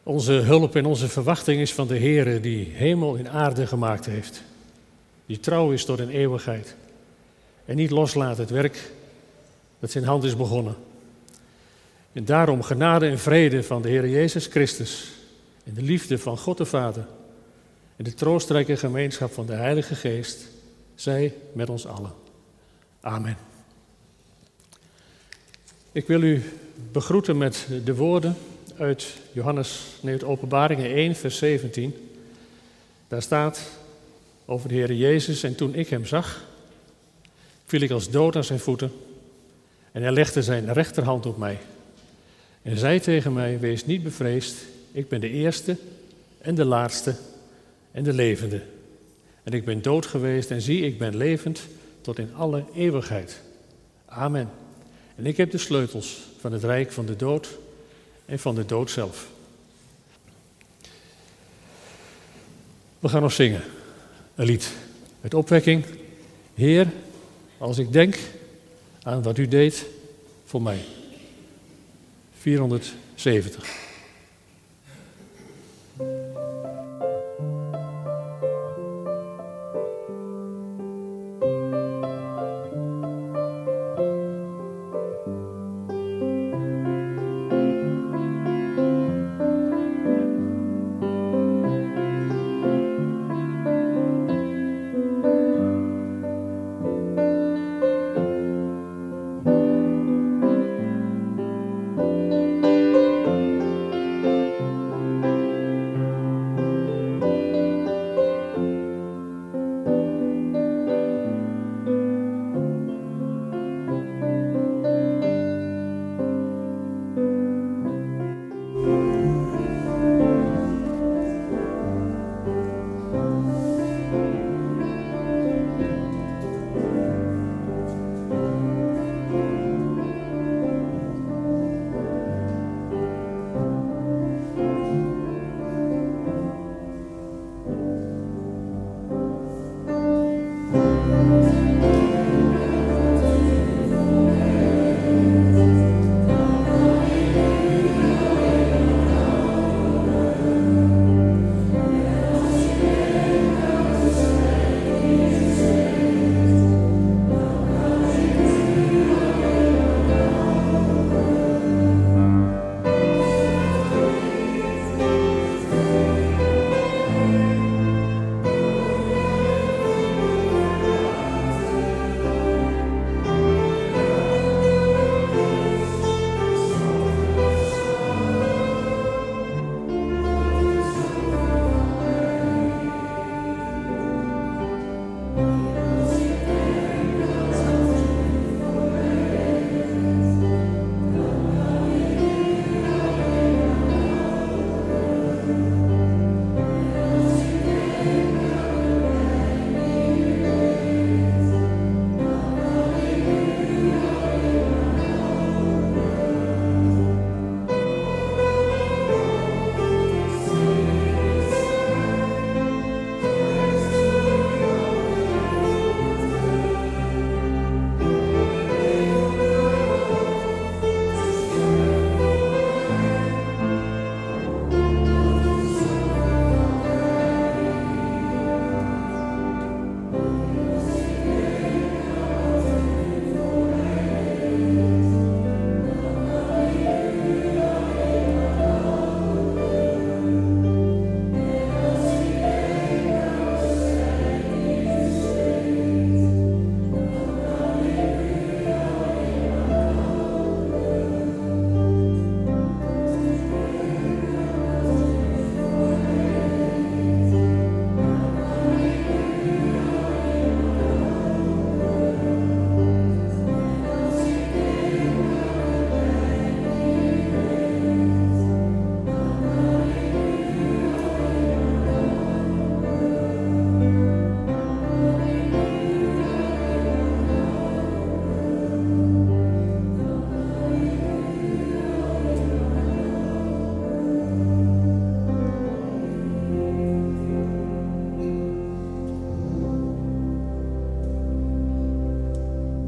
Onze hulp en onze verwachting is van de Heere die hemel en aarde gemaakt heeft. Die trouw is tot in eeuwigheid. En niet loslaat het werk dat zijn hand is begonnen. En daarom genade en vrede van de Heer Jezus Christus. En de liefde van God de Vader. En de troostrijke gemeenschap van de Heilige Geest. Zij met ons allen. Amen. Ik wil u begroeten met de woorden uit Openbaringen 1, vers 17. Daar staat over de Heer Jezus: en toen ik hem zag, viel ik als dood aan zijn voeten. En hij legde zijn rechterhand op mij. En zei tegen mij: wees niet bevreesd, ik ben de eerste en de laatste en de levende. En ik ben dood geweest en zie, ik ben levend tot in alle eeuwigheid. Amen. En ik heb de sleutels van het rijk van de dood en van de dood zelf. We gaan nog zingen. Een lied met opwekking. Heer, als ik denk aan wat u deed voor mij. 470.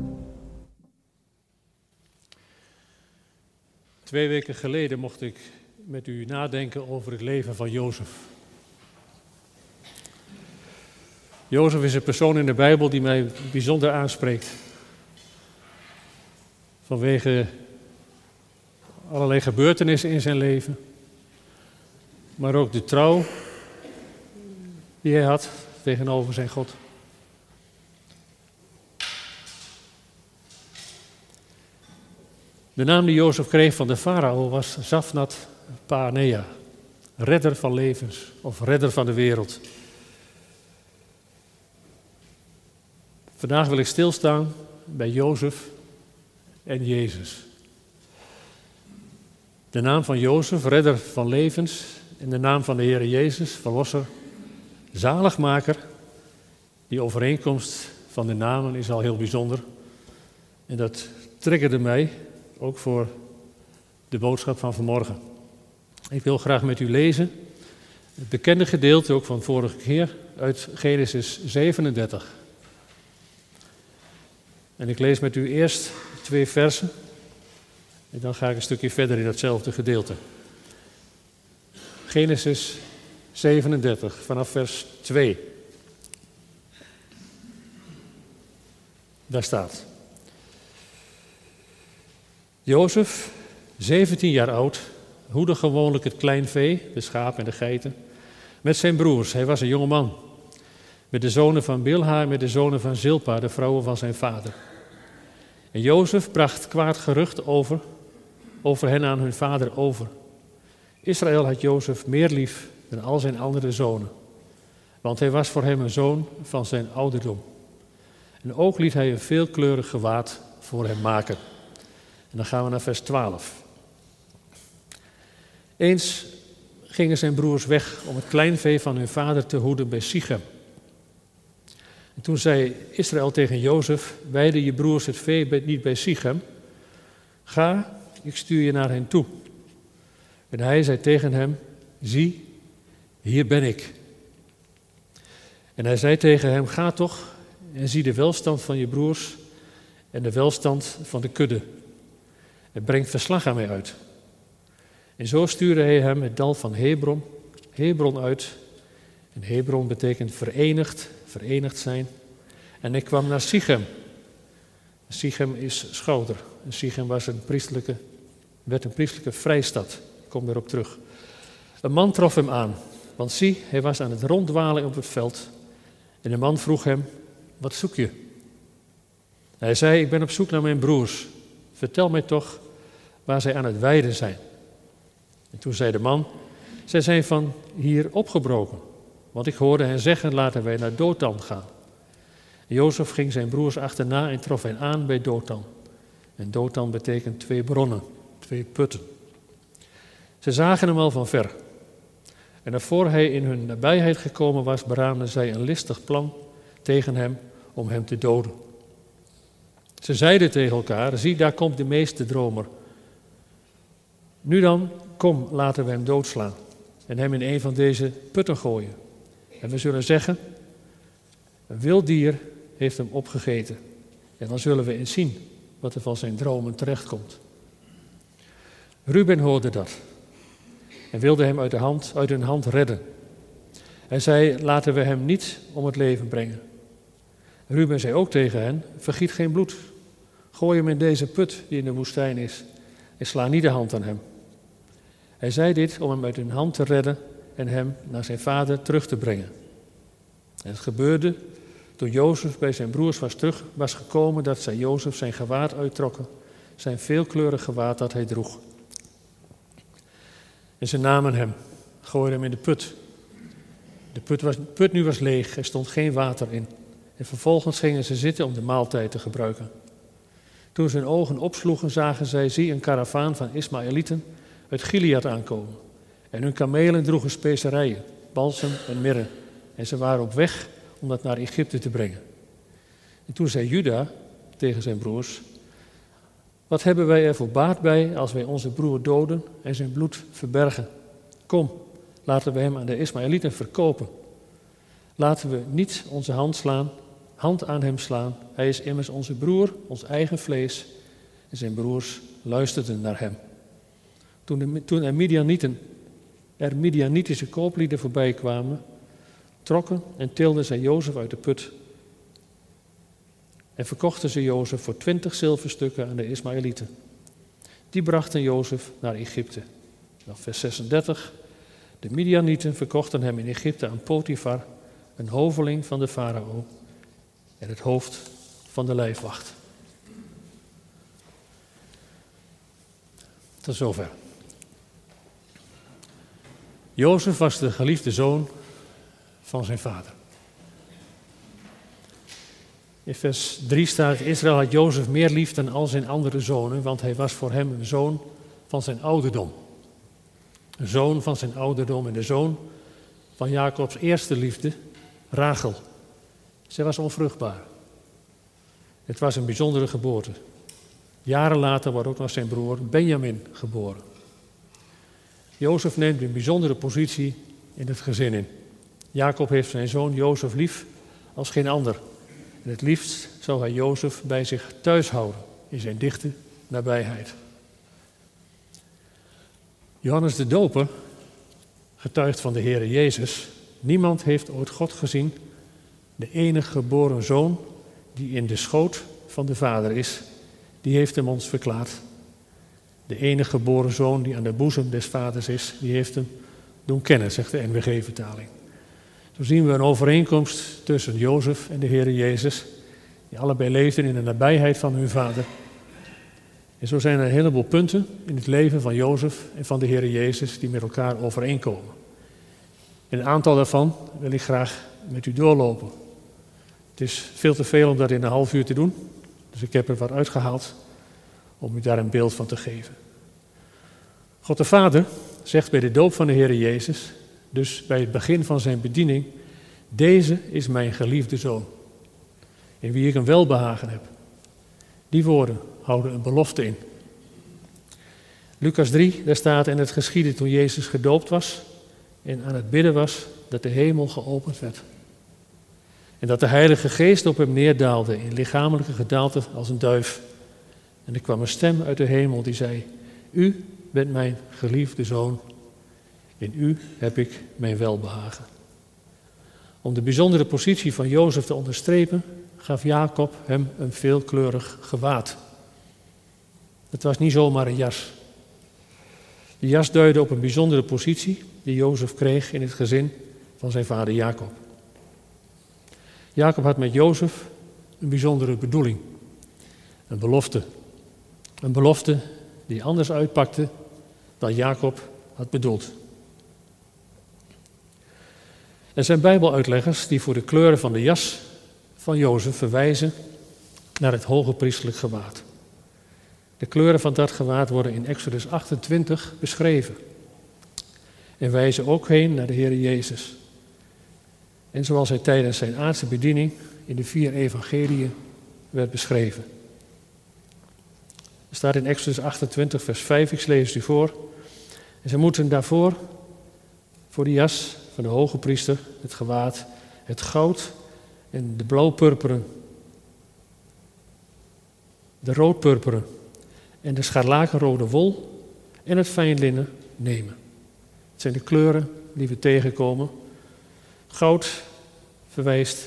Twee weken geleden mocht ik met u nadenken over het leven van Jozef. Jozef is een persoon in de Bijbel die mij bijzonder aanspreekt. Vanwege allerlei gebeurtenissen in zijn leven. Maar ook de trouw die hij had tegenover zijn God. De naam die Jozef kreeg van de farao was Zafnat Paanea. Redder van levens of redder van de wereld. Vandaag wil ik stilstaan bij Jozef en Jezus. De naam van Jozef, redder van levens, en de naam van de Heer Jezus, verlosser, zaligmaker. Die overeenkomst van de namen is al heel bijzonder. En dat triggerde mij ook voor de boodschap van vanmorgen. Ik wil graag met u lezen het bekende gedeelte, ook van vorige keer, uit Genesis 37. En ik lees met u eerst 2 versen en dan ga ik een stukje verder in datzelfde gedeelte. Genesis 37, vanaf vers 2. Daar staat: Jozef, 17 jaar oud, hoedde gewoonlijk het klein vee, de schapen en de geiten, met zijn broers. Hij was een jonge man, met de zonen van Bilha en met de zonen van Zilpa, de vrouwen van zijn vader. En Jozef bracht kwaad gerucht over hen aan hun vader over. Israël had Jozef meer lief dan al zijn andere zonen, want hij was voor hem een zoon van zijn ouderdom. En ook liet hij een veelkleurig gewaad voor hem maken. En dan gaan we naar vers 12. Eens gingen zijn broers weg om het kleinvee van hun vader te hoeden bij Sichem. En toen zei Israël tegen Jozef: weiden je broers het vee niet bij Sichem? Ga, ik stuur je naar hen toe. En hij zei tegen hem: zie, hier ben ik. En hij zei tegen hem: ga toch en zie de welstand van je broers en de welstand van de kudde. En breng verslag aan mij uit. En zo stuurde hij hem het dal van Hebron uit. En Hebron betekent verenigd zijn. En hij kwam naar Sichem. Sichem is schouder. En Sichem werd een priestelijke vrijstad. Ik kom erop terug. Een man trof hem aan, want zie, hij was aan het ronddwalen op het veld. En de man vroeg hem: wat zoek je? Hij zei: ik ben op zoek naar mijn broers. Vertel mij toch waar zij aan het weiden zijn. En toen zei de man: zij zijn van hier opgebroken. Want ik hoorde hen zeggen: laten wij naar Dothan gaan. En Jozef ging zijn broers achterna en trof hen aan bij Dothan. En Dothan betekent 2 bronnen, 2 putten. Ze zagen hem al van ver. En voor hij in hun nabijheid gekomen was, beraamden zij een listig plan tegen hem om hem te doden. Ze zeiden tegen elkaar: zie, daar komt de meeste dromer. Nu dan, kom, laten we hem doodslaan en hem in een van deze putten gooien. En we zullen zeggen: een wild dier heeft hem opgegeten. En dan zullen we eens zien wat er van zijn dromen terechtkomt. Ruben hoorde dat en wilde hem uit hun hand redden. Hij zei: laten we hem niet om het leven brengen. Ruben zei ook tegen hen: vergiet geen bloed. Gooi hem in deze put die in de woestijn is en sla niet de hand aan hem. Hij zei dit om hem uit hun hand te redden en hem naar zijn vader terug te brengen. En het gebeurde toen Jozef bij zijn broers was gekomen, dat zij Jozef zijn gewaad uittrokken, zijn veelkleurig gewaad dat hij droeg. En ze namen hem, gooiden hem in de put. De put nu was leeg, er stond geen water in. En vervolgens gingen ze zitten om de maaltijd te gebruiken. Toen ze hun ogen opsloegen, zagen zij, zie, een karavaan van Ismaëlieten uit Gilead aankomen. En hun kamelen droegen specerijen, balsem en mirre. En ze waren op weg om dat naar Egypte te brengen. En toen zei Juda tegen zijn broers: wat hebben wij er voor baat bij als wij onze broer doden en zijn bloed verbergen? Kom, laten we hem aan de Ismaëlieten verkopen. Laten we niet onze hand aan hem slaan. Hij is immers onze broer, ons eigen vlees. En zijn broers luisterden naar hem. Toen er Midianitische kooplieden voorbij kwamen, trokken en tilden zij Jozef uit de put en verkochten ze Jozef voor 20 zilverstukken aan de Ismaëlieten. Die brachten Jozef naar Egypte. Dan vers 36. De Midianieten verkochten hem in Egypte aan Potifar, een hoveling van de farao en het hoofd van de lijfwacht. Tot zover. Jozef was de geliefde zoon van zijn vader. In vers 3 staat: Israël had Jozef meer lief dan al zijn andere zonen, want hij was voor hem een zoon van zijn ouderdom. Een zoon van zijn ouderdom en de zoon van Jacobs eerste liefde, Rachel. Zij was onvruchtbaar. Het was een bijzondere geboorte. Jaren later wordt ook nog zijn broer Benjamin geboren. Jozef neemt een bijzondere positie in het gezin in. Jacob heeft zijn zoon Jozef lief als geen ander. En het liefst zou hij Jozef bij zich thuis houden, in zijn dichte nabijheid. Johannes de Doper getuigt van de Heere Jezus: niemand heeft ooit God gezien, de enige geboren zoon die in de schoot van de Vader is, die heeft hem ons verklaard. De enige geboren zoon die aan de boezem des Vaders is, die heeft hem doen kennen, zegt de NBG-vertaling. Zo zien we een overeenkomst tussen Jozef en de Heere Jezus, die allebei leefden in de nabijheid van hun vader. En zo zijn er een heleboel punten in het leven van Jozef en van de Heere Jezus die met elkaar overeenkomen. En een aantal daarvan wil ik graag met u doorlopen. Het is veel te veel om dat in een half uur te doen, dus ik heb er wat uitgehaald om u daar een beeld van te geven. God de Vader zegt bij de doop van de Heere Jezus, dus bij het begin van zijn bediening: deze is mijn geliefde zoon, in wie ik een welbehagen heb. Die woorden houden een belofte in. Lucas 3, daar staat: en het geschiedde toen Jezus gedoopt was en aan het bidden was, dat de hemel geopend werd. En dat de Heilige Geest op hem neerdaalde in lichamelijke gedaante als een duif. En er kwam een stem uit de hemel die zei: u bent mijn geliefde zoon, in u heb ik mijn welbehagen. Om de bijzondere positie van Jozef te onderstrepen, gaf Jacob hem een veelkleurig gewaad. Het was niet zomaar een jas. De jas duidde op een bijzondere positie die Jozef kreeg in het gezin van zijn vader Jacob. Jacob had met Jozef een bijzondere bedoeling, een belofte. Een belofte die anders uitpakte dan Jacob had bedoeld. Er zijn Bijbeluitleggers die voor de kleuren van de jas van Jozef verwijzen naar het hoge priestelijk gewaad. De kleuren van dat gewaad worden in Exodus 28 beschreven en wijzen ook heen naar de Heere Jezus. En zoals hij tijdens zijn aardse bediening in de 4 evangeliën werd beschreven. Er staat in Exodus 28 vers 5, ik lees het u voor. En ze moeten daarvoor, voor de jas van de hoge priester, het gewaad, het goud en de blauw-purperen, de rood-purperen en de scharlakenrode wol en het fijn linnen nemen. Het zijn de kleuren die we tegenkomen. Goud verwijst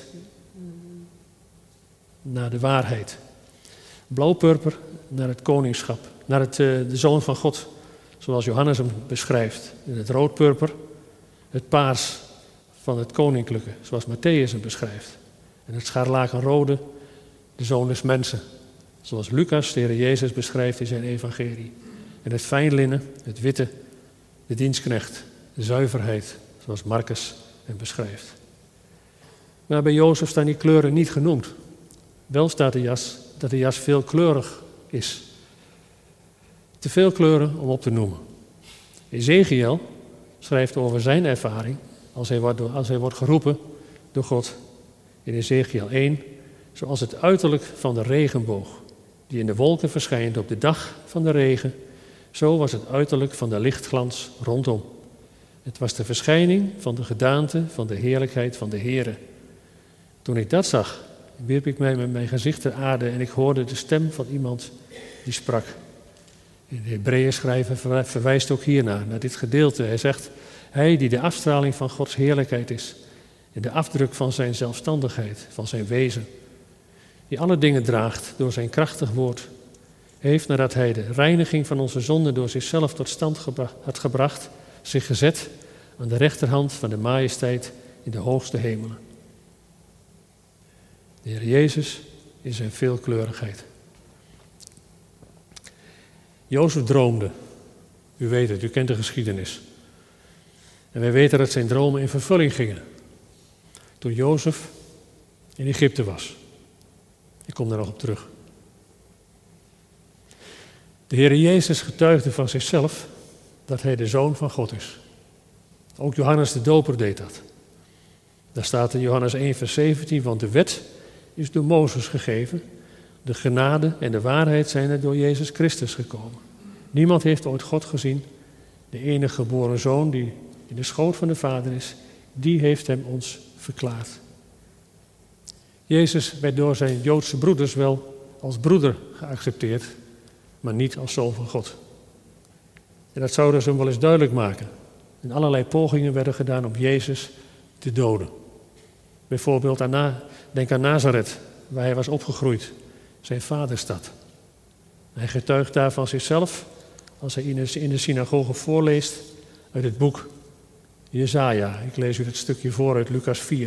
naar de waarheid. Blauw-purper naar het koningschap, naar de Zoon van God, zoals Johannes hem beschrijft. En het rood-purper, het paars van het koninklijke, zoals Matthäus hem beschrijft. En het scharlakenrode, de Zoon des mensen, zoals Lucas, de Heer Jezus, beschrijft in zijn evangelie. En het fijnlinnen, het witte, de dienstknecht, de zuiverheid, zoals Marcus hem beschrijft. Maar bij Jozef staan die kleuren niet genoemd. Wel staat dat de jas veelkleurig is. Te veel kleuren om op te noemen. Ezekiel schrijft over zijn ervaring als hij wordt geroepen door God in Ezekiel 1, zoals het uiterlijk van de regenboog, die in de wolken verschijnt op de dag van de regen, zo was het uiterlijk van de lichtglans rondom. Het was de verschijning van de gedaante van de heerlijkheid van de Heere. Toen ik dat zag, wierp ik mij met mijn gezicht ter aarde en ik hoorde de stem van iemand die sprak. De Hebreeën schrijver verwijst ook hiernaar, naar dit gedeelte. Hij zegt, hij die de afstraling van Gods heerlijkheid is en de afdruk van zijn zelfstandigheid, van zijn wezen, die alle dingen draagt door zijn krachtig woord, heeft, nadat hij de reiniging van onze zonden door zichzelf tot stand had gebracht, zich gezet aan de rechterhand van de majesteit in de hoogste hemelen. De Heer Jezus in zijn veelkleurigheid. Jozef droomde. U weet het, u kent de geschiedenis. En wij weten dat zijn dromen in vervulling gingen. Toen Jozef in Egypte was. Ik kom daar nog op terug. De Heer Jezus getuigde van zichzelf dat hij de Zoon van God is. Ook Johannes de Doper deed dat. Daar staat in Johannes 1 vers 17, want de wet is door Mozes gegeven. De genade en de waarheid zijn er door Jezus Christus gekomen. Niemand heeft ooit God gezien. De enige geboren Zoon die in de schoot van de Vader is, die heeft hem ons verklaard. Jezus werd door zijn Joodse broeders wel als broeder geaccepteerd, maar niet als Zoon van God. En dat zouden ze hem wel eens duidelijk maken. En allerlei pogingen werden gedaan om Jezus te doden. Bijvoorbeeld, denk aan Nazareth, waar hij was opgegroeid, zijn vaderstad. Hij getuigt daar van zichzelf als hij in de synagoge voorleest uit het boek Jesaja. Ik lees u het stukje voor uit Lucas 4.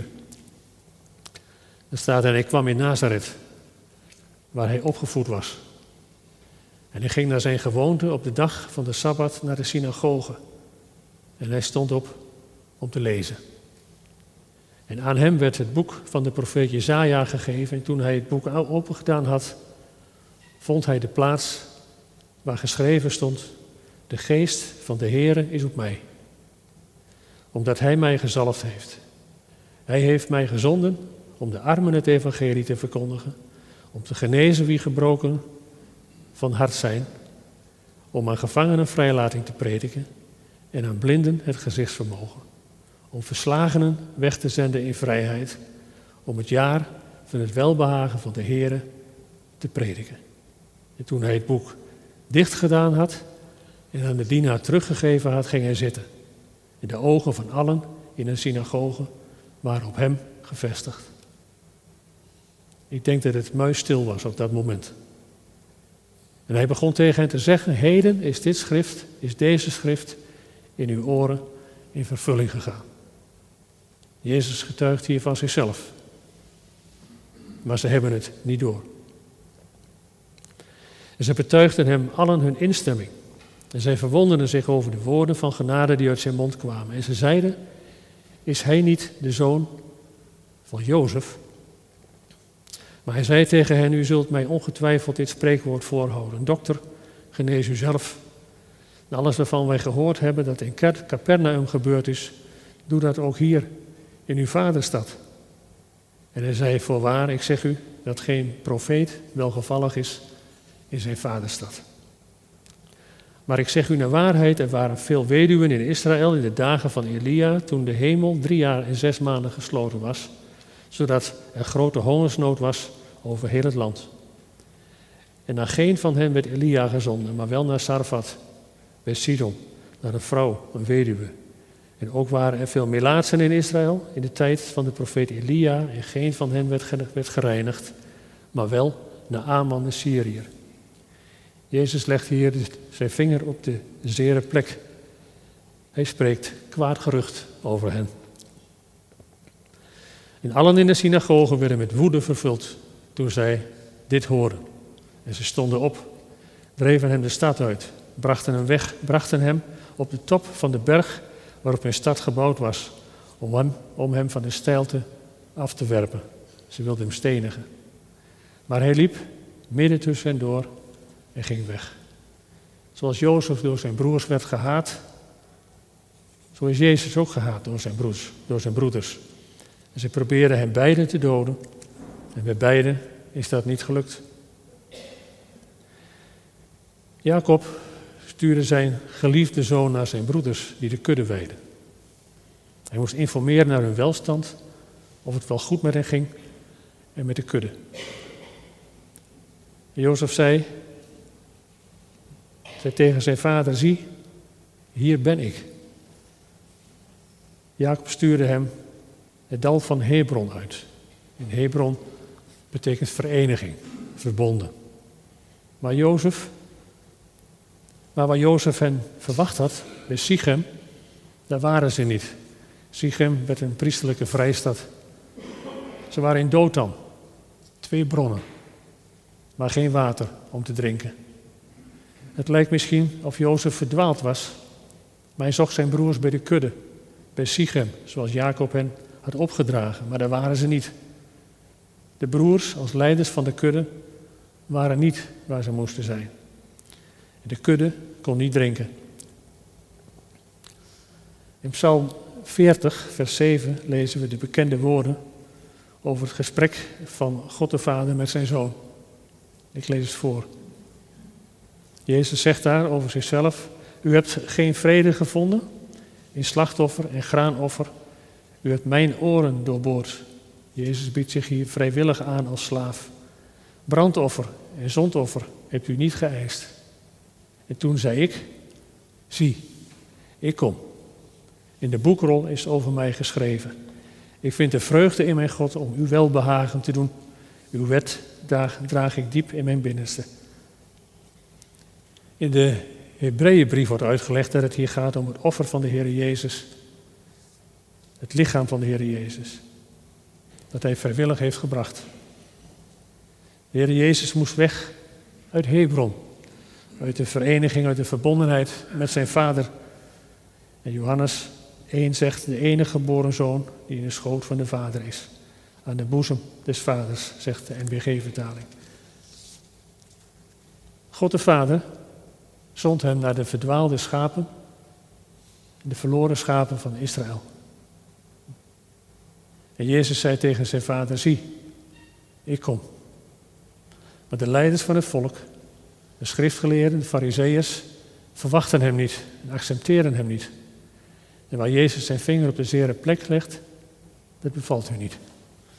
Er staat, en hij kwam in Nazareth, waar hij opgevoed was. En hij ging naar zijn gewoonte op de dag van de Sabbat naar de synagoge. En hij stond op om te lezen. En aan hem werd het boek van de profeet Jesaja gegeven. En toen hij het boek opengedaan had, vond hij de plaats waar geschreven stond: de geest van de Heere is op mij, omdat hij mij gezalfd heeft. Hij heeft mij gezonden om de armen het evangelie te verkondigen, om te genezen wie gebroken van hart zijn, om aan gevangenen vrijlating te prediken en aan blinden het gezichtsvermogen, om verslagenen weg te zenden in vrijheid, om het jaar van het welbehagen van de Heere te prediken. En toen hij het boek dicht gedaan had en aan de dienaar teruggegeven had, ging hij zitten. En de ogen van allen in een synagoge waren op hem gevestigd. Ik denk dat het muisstil was op dat moment. En hij begon tegen hen te zeggen: heden is deze schrift in uw oren in vervulling gegaan. Jezus getuigt hier van zichzelf. Maar ze hebben het niet door. En ze betuigden hem allen hun instemming. En zij verwonderden zich over de woorden van genade die uit zijn mond kwamen. En ze zeiden: is hij niet de zoon van Jozef? Maar hij zei tegen hen: u zult mij ongetwijfeld dit spreekwoord voorhouden. Dokter, genees u zelf. En alles waarvan wij gehoord hebben dat in Capernaum gebeurd is, doe dat ook hier in uw vaderstad. En hij zei: voorwaar, ik zeg u dat geen profeet welgevallig is in zijn vaderstad. Maar ik zeg u naar waarheid, er waren veel weduwen in Israël in de dagen van Elia, toen de hemel 3 jaar en 6 maanden gesloten was, zodat er grote hongersnood was over heel het land. En naar geen van hen werd Elia gezonden, maar wel naar Sarfat, bij Sidon, naar een vrouw, een weduwe. En ook waren er veel melaatsen in Israël in de tijd van de profeet Elia, en geen van hen werd gereinigd, maar wel Naaman de Syriër. Jezus legt hier zijn vinger op de zere plek. Hij spreekt kwaad gerucht over hen. En allen in de synagoge werden met woede vervuld toen zij dit hoorden. En ze stonden op, dreven hem de stad uit, brachten hem op de top van de berg waarop hun stad gebouwd was, om hem van de steilte af te werpen. Ze wilden hem stenigen. Maar hij liep midden tussen hen door en ging weg. Zoals Jozef door zijn broers werd gehaat, zo is Jezus ook gehaat door zijn broeders. En ze probeerden hem beiden te doden. En bij beiden is dat niet gelukt. Jacob stuurde zijn geliefde zoon naar zijn broeders die de kudde weiden. Hij moest informeren naar hun welstand, of het wel goed met hen ging en met de kudde. En Jozef zei zei tegen zijn vader, zie, hier ben ik. Jacob stuurde hem het dal van Hebron uit. En Hebron betekent vereniging, verbonden. Maar waar Jozef hen verwacht had, bij Sichem, daar waren ze niet. Sichem werd een priesterlijke vrijstad. Ze waren in Dothan, 2 bronnen, maar geen water om te drinken. Het lijkt misschien of Jozef verdwaald was, maar hij zocht zijn broers bij de kudde, bij Sichem, zoals Jacob hen had opgedragen, maar daar waren ze niet. De broers als leiders van de kudde waren niet waar ze moesten zijn. De kudde kon niet drinken. In Psalm 40, vers 7 lezen we de bekende woorden over het gesprek van God de Vader met zijn Zoon. Ik lees het voor. Jezus zegt daar over zichzelf, u hebt geen vrede gevonden in slachtoffer en graanoffer. U hebt mijn oren doorboord. Jezus biedt zich hier vrijwillig aan als slaaf. Brandoffer en zondoffer hebt u niet geëist. En toen zei ik, zie, ik kom. In de boekrol is over mij geschreven. Ik vind de vreugde in mijn God om uw welbehagen te doen. Uw wet draag ik diep in mijn binnenste. In de Hebreeënbrief wordt uitgelegd dat het hier gaat om het offer van de Heer Jezus. Het lichaam van de Heer Jezus. Dat hij vrijwillig heeft gebracht. De Heer Jezus moest weg uit Hebron. Uit de vereniging, uit de verbondenheid met zijn vader. En Johannes 1 zegt, de enige geboren zoon die in de schoot van de vader is. Aan de boezem des vaders, zegt de NBG-vertaling. God de Vader zond hem naar de verdwaalde schapen, de verloren schapen van Israël. En Jezus zei tegen zijn vader, zie, ik kom. Maar de leiders van het volk, de schriftgeleerden, de farizeeërs, verwachten hem niet en accepteren hem niet. En waar Jezus zijn vinger op de zere plek legt, dat bevalt u niet.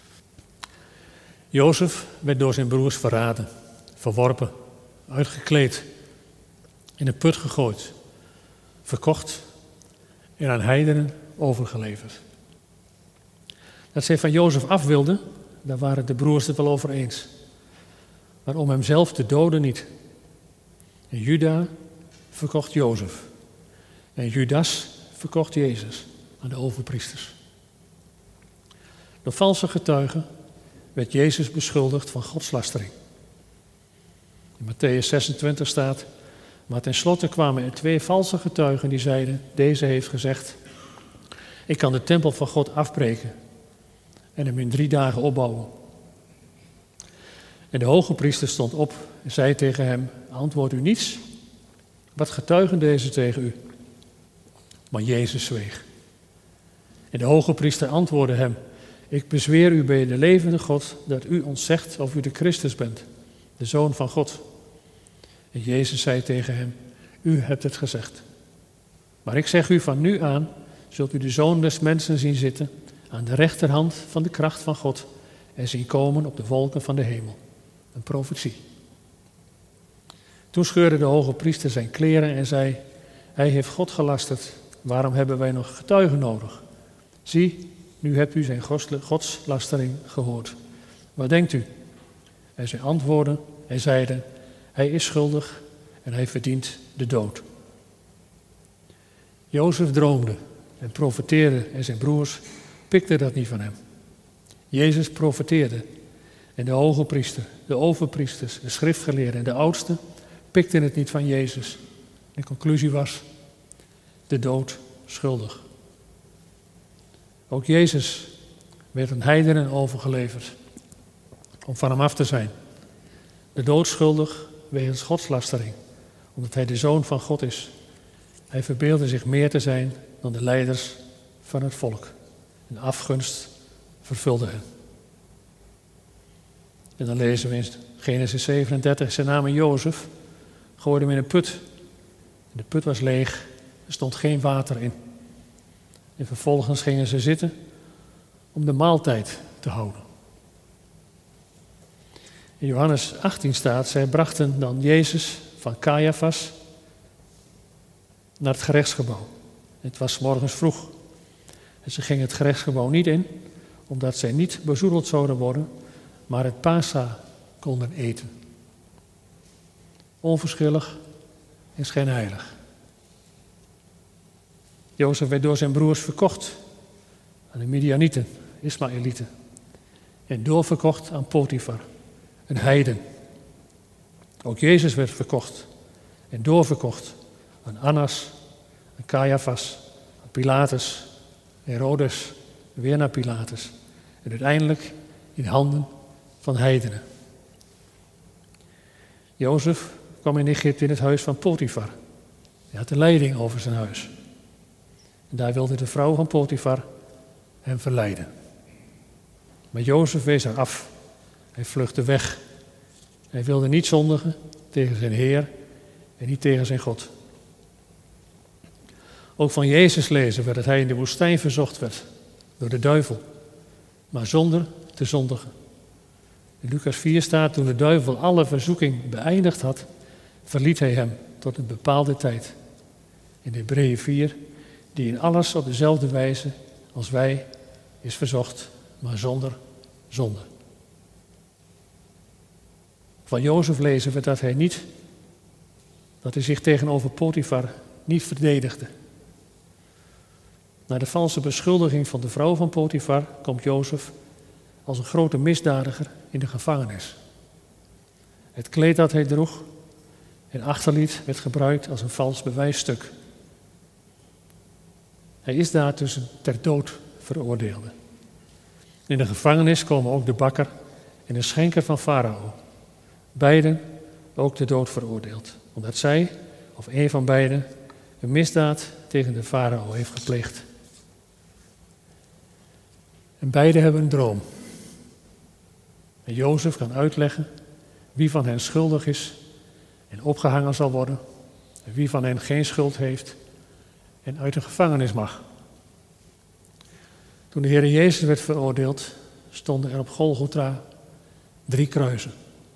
Jozef werd door zijn broers verraden, verworpen, uitgekleed, in een put gegooid, verkocht en aan heidenen overgeleverd. Dat zij van Jozef af wilden, daar waren de broers het wel over eens. Maar om hemzelf te doden niet. En Juda verkocht Jozef. En Judas verkocht Jezus aan de overpriesters. Door valse getuigen werd Jezus beschuldigd van godslastering. In Mattheüs 26 staat, maar tenslotte kwamen er 2 valse getuigen die zeiden, deze heeft gezegd, ik kan de tempel van God afbreken en hem in 3 dagen opbouwen. En de hoge priester stond op en zei tegen hem, antwoordt u niets? Wat getuigen deze tegen u? Maar Jezus zweeg. En de hoge priester antwoordde hem, ik bezweer u bij de levende God dat u ons zegt of u de Christus bent, de Zoon van God. En Jezus zei tegen hem, u hebt het gezegd. Maar ik zeg u, van nu aan zult u de Zoon des Mensen zien zitten aan de rechterhand van de kracht van God en zien komen op de wolken van de hemel. Een profetie. Toen scheurde de hoge priester zijn kleren en zei, hij heeft God gelasterd, waarom hebben wij nog getuigen nodig? Zie, nu hebt u zijn godslastering gehoord. Wat denkt u? En zij antwoordden en zeiden, hij is schuldig en hij verdient de dood. Jozef droomde en profeteerde en zijn broers pikten dat niet van hem. Jezus profeteerde en de hoge priester, de overpriesters, de schriftgeleerden en de oudsten pikten het niet van Jezus. De conclusie was, de dood schuldig. Ook Jezus werd aan heidenen overgeleverd om van hem af te zijn. De dood schuldig wegens godslastering, omdat hij de Zoon van God is. Hij verbeeldde zich meer te zijn dan de leiders van het volk. En afgunst vervulde hen. En dan lezen we in Genesis 37, zijn naam Jozef, gooide hem in een put. De put was leeg, er stond geen water in. En vervolgens gingen ze zitten om de maaltijd te houden. In Johannes 18 staat, zij brachten dan Jezus van Caiaphas, naar het gerechtsgebouw. Het was 's morgens vroeg. En ze gingen het gerechtsgebouw niet in, omdat zij niet bezoedeld zouden worden, maar het Pasa konden eten. Onverschillig en schijnheilig. Jozef werd door zijn broers verkocht aan de Midianieten, Ismaëlieten. En doorverkocht aan Potifar, een heiden. Ook Jezus werd verkocht en doorverkocht aan Annas, aan Caiaphas, aan Pilatus, Herodes, weer naar Pilatus. En uiteindelijk in handen van heidenen. Jozef kwam in Egypte in het huis van Potifar. Hij had de leiding over zijn huis. En daar wilde de vrouw van Potifar hem verleiden. Maar Jozef wees haar af. Hij vluchtte weg. Hij wilde niet zondigen tegen zijn Heer en niet tegen zijn God. Ook van Jezus lezen we dat hij in de woestijn verzocht werd door de duivel, maar zonder te zondigen. In Lucas 4 staat, toen de duivel alle verzoeking beëindigd had, verliet hij hem tot een bepaalde tijd. In Hebreeën 4, die in alles op dezelfde wijze als wij is verzocht, maar zonder zonde. Van Jozef lezen we dat hij zich tegenover Potifar niet verdedigde. Na de valse beschuldiging van de vrouw van Potifar komt Jozef als een grote misdadiger in de gevangenis. Het kleed dat hij droeg en achterliet werd gebruikt als een vals bewijsstuk. Hij is daar tussen ter dood veroordeelde. In de gevangenis komen ook de bakker en de schenker van Farao. Beiden ook ter dood veroordeeld, omdat zij, of een van beiden, een misdaad tegen de Farao heeft gepleegd. En beiden hebben een droom. En Jozef kan uitleggen wie van hen schuldig is en opgehangen zal worden, en wie van hen geen schuld heeft en uit de gevangenis mag. Toen de Heer Jezus werd veroordeeld, stonden er op Golgotha 3 kruisen.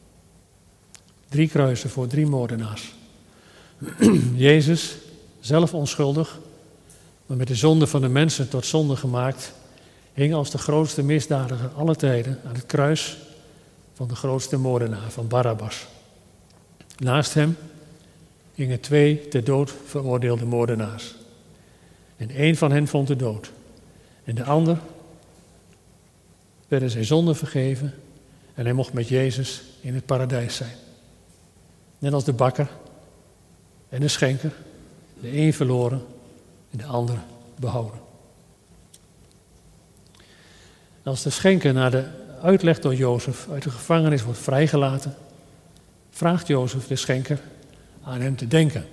3 kruisen voor 3 moordenaars. Jezus, zelf onschuldig, maar met de zonde van de mensen tot zonde gemaakt, hing als de grootste misdadiger aller tijden aan het kruis van de grootste moordenaar, van Barabbas. Naast hem hingen 2 ter dood veroordeelde moordenaars. En 1 van hen vond de dood. En de ander werden zijn zonden vergeven en hij mocht met Jezus in het paradijs zijn. Net als de bakker en de schenker, de een verloren en de ander behouden. Als de schenker na de uitleg door Jozef uit de gevangenis wordt vrijgelaten, vraagt Jozef de schenker aan hem te denken.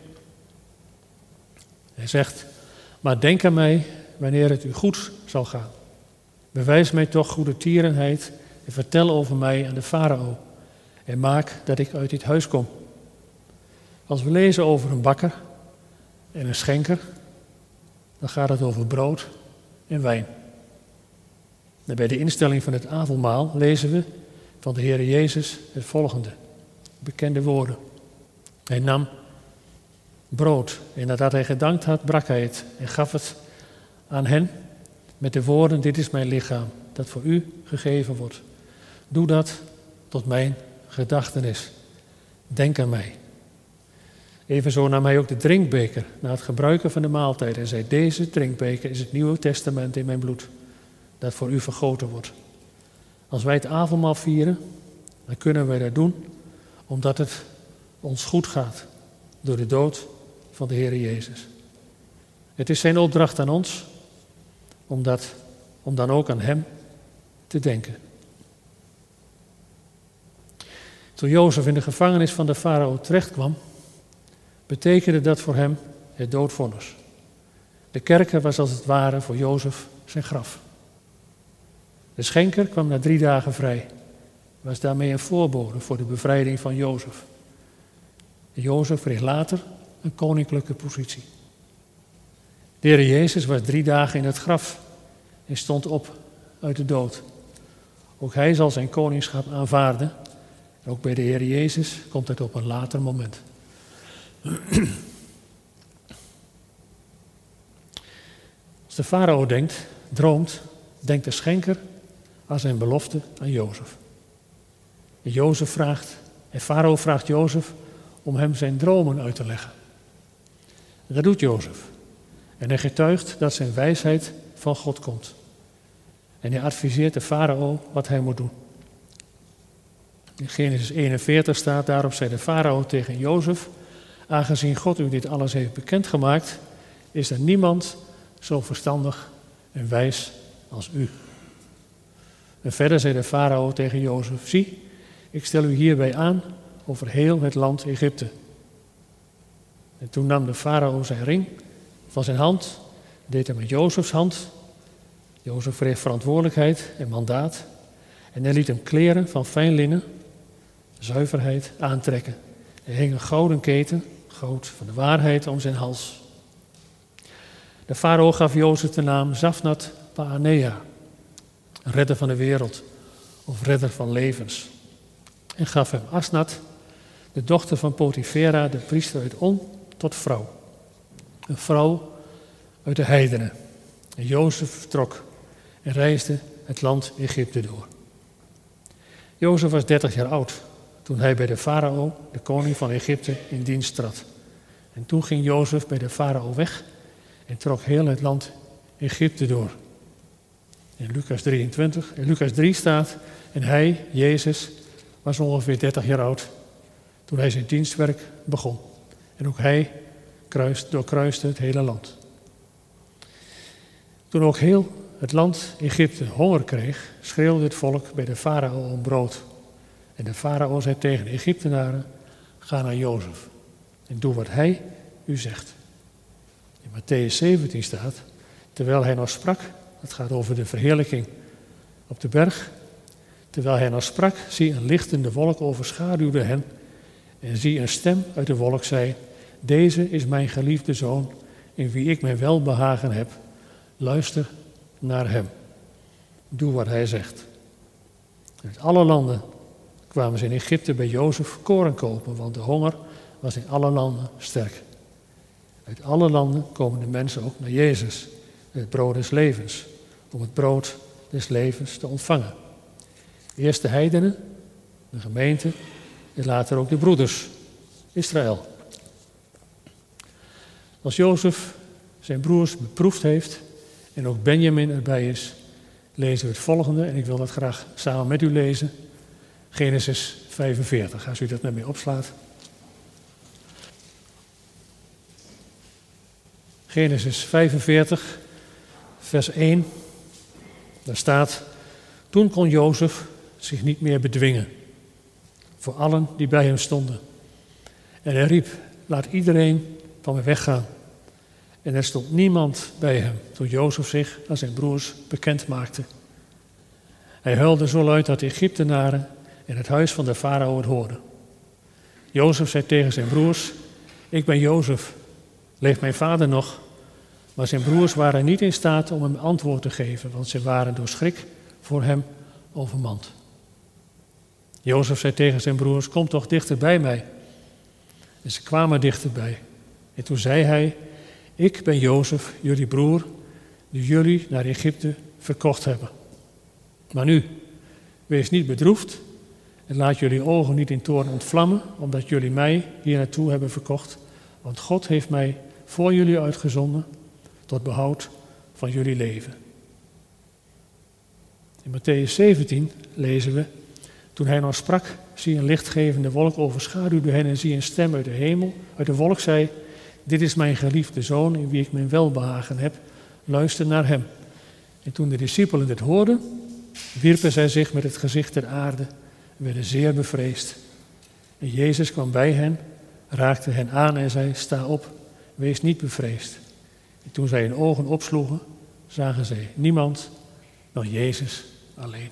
Hij zegt, maar denk aan mij wanneer het u goed zal gaan. Bewijs mij toch goede tierenheid en vertel over mij aan de farao en maak dat ik uit dit huis kom. Als we lezen over een bakker en een schenker, dan gaat het over brood en wijn. En bij de instelling van het avondmaal lezen we van de Heer Jezus het volgende, bekende woorden. Hij nam brood en nadat hij gedankt had, brak hij het en gaf het aan hen met de woorden, dit is mijn lichaam, dat voor u gegeven wordt. Doe dat tot mijn gedachtenis. Denk aan mij. Evenzo nam hij ook de drinkbeker na het gebruiken van de maaltijd en zei, deze drinkbeker is het Nieuwe Testament in mijn bloed, dat voor u vergoten wordt. Als wij het avondmaal vieren, dan kunnen wij dat doen, omdat het ons goed gaat door de dood van de Heer Jezus. Het is zijn opdracht aan ons om dan ook aan hem te denken. Toen Jozef in de gevangenis van de farao terechtkwam, betekende dat voor hem het doodvonnis. De kerker was als het ware voor Jozef zijn graf. De schenker kwam na 3 dagen vrij, was daarmee een voorbode voor de bevrijding van Jozef. En Jozef kreeg later een koninklijke positie. De Heer Jezus was 3 dagen in het graf en stond op uit de dood. Ook hij zal zijn koningschap aanvaarden. En ook bij de Heer Jezus komt het op een later moment. de farao droomt, denkt de schenker aan zijn belofte aan Jozef. En farao vraagt Jozef om hem zijn dromen uit te leggen. En dat doet Jozef. En hij getuigt dat zijn wijsheid van God komt. En hij adviseert de farao wat hij moet doen. In Genesis 41 staat: daarop zei de farao tegen Jozef: aangezien God u dit alles heeft bekendgemaakt, is er niemand zo verstandig en wijs als u. En verder zei de farao tegen Jozef: zie, ik stel u hierbij aan over heel het land Egypte. En toen nam de farao zijn ring van zijn hand, deed hem met Jozefs hand. Jozef kreeg verantwoordelijkheid en mandaat. En hij liet hem kleren van fijn linnen, zuiverheid, aantrekken. Er hing een gouden keten, goud van de waarheid, om zijn hals. De farao gaf Jozef de naam Zafnat Paanea, redder van de wereld of redder van levens. En gaf hem Asnat, de dochter van Potifera, de priester uit On, tot vrouw. Een vrouw uit de heidenen. En Jozef vertrok en reisde het land Egypte door. Jozef was 30 jaar oud toen hij bij de farao, de koning van Egypte, in dienst trad. En toen ging Jozef bij de farao weg en trok heel het land Egypte door. In Lucas 3 staat: en hij, Jezus, was ongeveer 30 jaar oud toen hij zijn dienstwerk begon. En ook hij doorkruiste het hele land. Toen ook heel het land Egypte honger kreeg, schreeuwde het volk bij de farao om brood. En de farao zei tegen de Egyptenaren: ga naar Jozef en doe wat hij u zegt. In Mattheüs 17 staat: terwijl hij nog sprak, het gaat over de verheerlijking op de berg. Terwijl hij nog sprak, zie een lichtende wolk overschaduwde hen. En zie een stem uit de wolk zei: deze is mijn geliefde zoon, in wie ik mijn welbehagen heb. Luister naar hem. Doe wat hij zegt. Uit alle landen kwamen ze in Egypte bij Jozef koren kopen, want de honger was in alle landen sterk. Uit alle landen komen de mensen ook naar Jezus, het brood des levens, om het brood des levens te ontvangen. Eerst de heidenen, de gemeente, en later ook de broeders, Israël. Als Jozef zijn broers beproefd heeft en ook Benjamin erbij is, lezen we het volgende, en ik wil dat graag samen met u lezen. Genesis 45, als u dat met mij opslaat. Genesis 45, vers 1, daar staat: toen kon Jozef zich niet meer bedwingen voor allen die bij hem stonden. En hij riep: laat iedereen van me weggaan. En er stond niemand bij hem toen Jozef zich aan zijn broers bekend maakte. Hij huilde zo luid dat de Egyptenaren in het huis van de farao het hoorden. Jozef zei tegen zijn broers: ik ben Jozef, leeft mijn vader nog? Maar zijn broers waren niet in staat om hem antwoord te geven, want ze waren door schrik voor hem overmand. Jozef zei tegen zijn broers: kom toch dichter bij mij. En ze kwamen dichterbij. En toen zei hij: ik ben Jozef, jullie broer, die jullie naar Egypte verkocht hebben. Maar nu, wees niet bedroefd en laat jullie ogen niet in toorn ontvlammen, omdat jullie mij hier naartoe hebben verkocht. Want God heeft mij voor jullie uitgezonden tot behoud van jullie leven. In Mattheüs 17 lezen we: toen hij nog sprak, zie een lichtgevende wolk overschaduwde hen en zie een stem uit de hemel, uit de wolk zei: dit is mijn geliefde zoon, in wie ik mijn welbehagen heb, luister naar hem. En toen de discipelen dit hoorden, wierpen zij zich met het gezicht ter aarde en werden zeer bevreesd. En Jezus kwam bij hen, raakte hen aan en zei: sta op, wees niet bevreesd. En toen zij hun ogen opsloegen, zagen zij niemand dan Jezus alleen.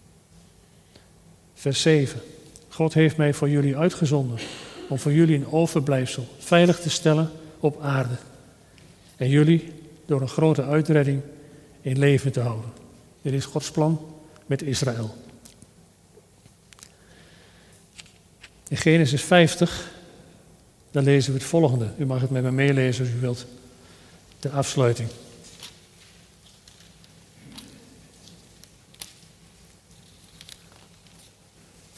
Vers 7. God heeft mij voor jullie uitgezonden om voor jullie een overblijfsel veilig te stellen op aarde. En jullie door een grote uitredding in leven te houden. Dit is Gods plan met Israël. In Genesis 50, dan lezen we het volgende. U mag het met me meelezen als u wilt. De afsluiting.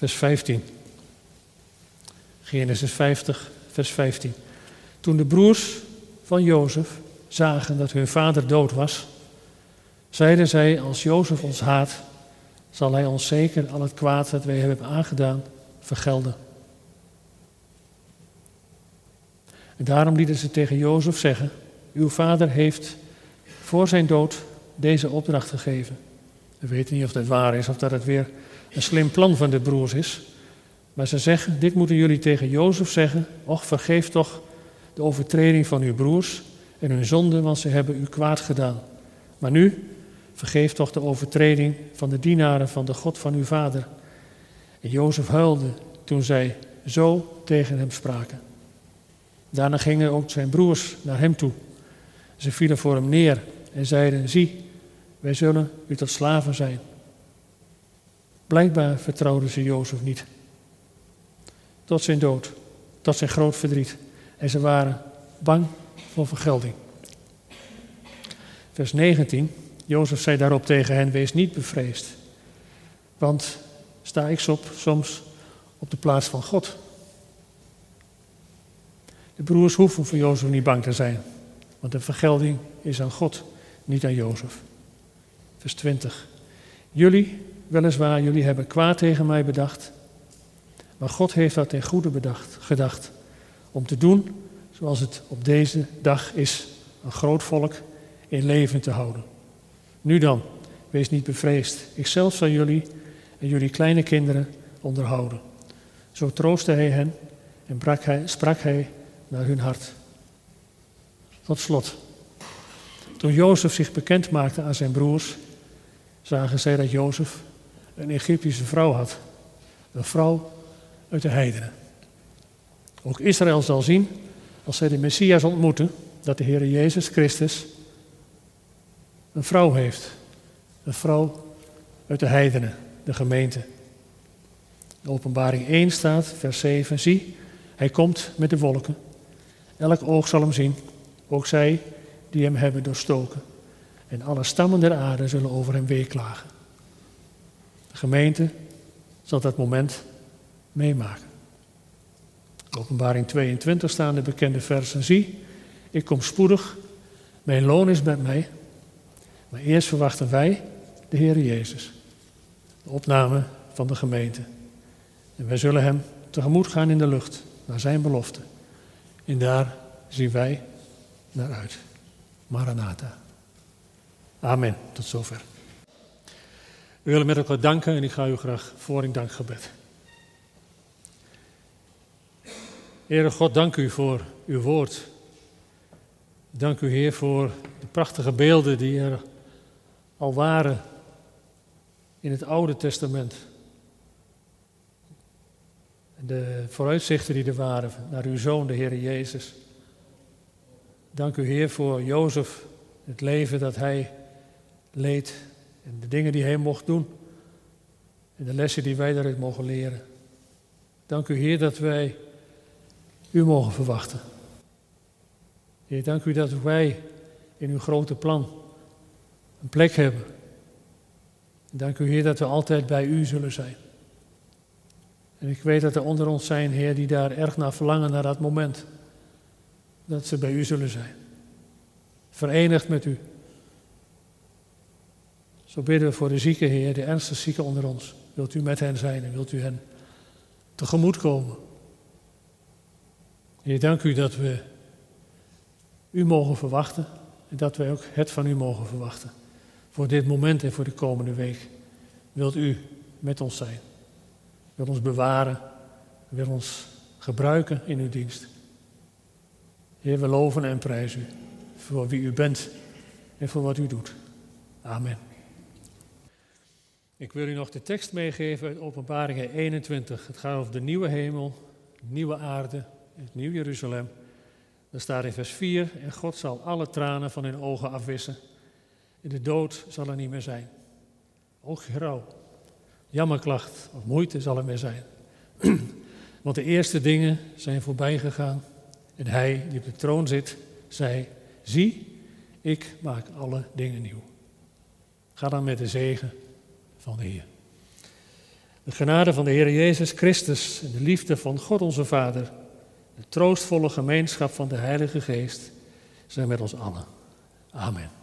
vers 15. Genesis 50, vers 15. Toen de broers van Jozef zagen dat hun vader dood was, zeiden zij: als Jozef ons haat, zal hij ons zeker al het kwaad dat wij hebben aangedaan vergelden. En daarom lieten ze tegen Jozef zeggen: uw vader heeft voor zijn dood deze opdracht gegeven. We weten niet of dat waar is of dat het weer een slim plan van de broers is. Maar ze zeggen: dit moeten jullie tegen Jozef zeggen: och, vergeef toch de overtreding van uw broers en hun zonde, want ze hebben u kwaad gedaan. Maar nu, vergeef toch de overtreding van de dienaren van de God van uw vader. En Jozef huilde toen zij zo tegen hem spraken. Daarna gingen ook zijn broers naar hem toe. Ze vielen voor hem neer en zeiden: zie, wij zullen u tot slaven zijn. Blijkbaar vertrouwden ze Jozef niet. Tot zijn dood, tot zijn groot verdriet. En ze waren bang voor vergelding. Vers 19. Jozef zei daarop tegen hen: wees niet bevreesd. Want sta ik soms op de plaats van God? De broers hoeven voor Jozef niet bang te zijn. Want de vergelding is aan God, niet aan Jozef. Vers 20. Jullie, weliswaar, jullie hebben kwaad tegen mij bedacht. Maar God heeft dat ten goede gedacht. Om te doen zoals het op deze dag is: een groot volk in leven te houden. Nu dan, wees niet bevreesd. Ikzelf zal jullie en jullie kleine kinderen onderhouden. Zo troostte hij hen en sprak hij naar hun hart. Tot slot. Toen Jozef zich bekend maakte aan zijn broers, zagen zij dat Jozef een Egyptische vrouw had. Een vrouw uit de heidenen. Ook Israël zal zien, als zij de Messias ontmoeten, dat de Heer Jezus Christus een vrouw heeft. Een vrouw uit de heidenen, de gemeente. In Openbaring 1 staat, vers 7, zie, hij komt met de wolken. Elk oog zal hem zien, ook zij die hem hebben doorstoken. En alle stammen der aarde zullen over hem weeklagen. De gemeente zal dat moment meemaken. In Openbaring 22 staan de bekende versen. Zie, ik kom spoedig, mijn loon is met mij. Maar eerst verwachten wij de Heer Jezus. De opname van de gemeente. En wij zullen hem tegemoet gaan in de lucht, naar zijn belofte. En daar zien wij naar uit. Maranatha. Amen. Tot zover. We willen met elkaar danken en ik ga u graag voor in dankgebed. Heere God, dank u voor uw woord. Dank u, Heer, voor de prachtige beelden die er al waren in het Oude Testament. De vooruitzichten die er waren naar uw Zoon, de Heer Jezus. Dank u, Heer, voor Jozef, het leven dat hij leed en de dingen die hij mocht doen en de lessen die wij daaruit mogen leren. Dank u, Heer, dat wij u mogen verwachten. Heer, dank u dat wij in uw grote plan een plek hebben. Dank u, Heer, dat we altijd bij u zullen zijn. En ik weet dat er onder ons zijn, Heer, die daar erg naar verlangen, naar dat moment. Dat ze bij u zullen zijn. Verenigd met u. Zo bidden we voor de zieken, Heer, de ernstig zieken onder ons. Wilt u met hen zijn en wilt u hen tegemoet komen. Heer, dank u dat we u mogen verwachten en dat wij ook het van u mogen verwachten. Voor dit moment en voor de komende week. Wilt u met ons zijn. Wilt ons bewaren. Wilt ons gebruiken in uw dienst. Heer, we loven en prijzen u voor wie u bent en voor wat u doet. Amen. Ik wil u nog de tekst meegeven uit Openbaringen 21. Het gaat over de nieuwe hemel, de nieuwe aarde, het nieuw Jeruzalem. Daar staat in vers 4, en God zal alle tranen van hun ogen afwissen. En de dood zal er niet meer zijn. Ook gerouw, jammerklacht of moeite zal er meer zijn. Want de eerste dingen zijn voorbij gegaan. En hij die op de troon zit, zei, zie, ik maak alle dingen nieuw. Ga dan met de zegen van de Heer. De genade van de Heer Jezus Christus en de liefde van God onze Vader, de troostvolle gemeenschap van de Heilige Geest, zijn met ons allen. Amen.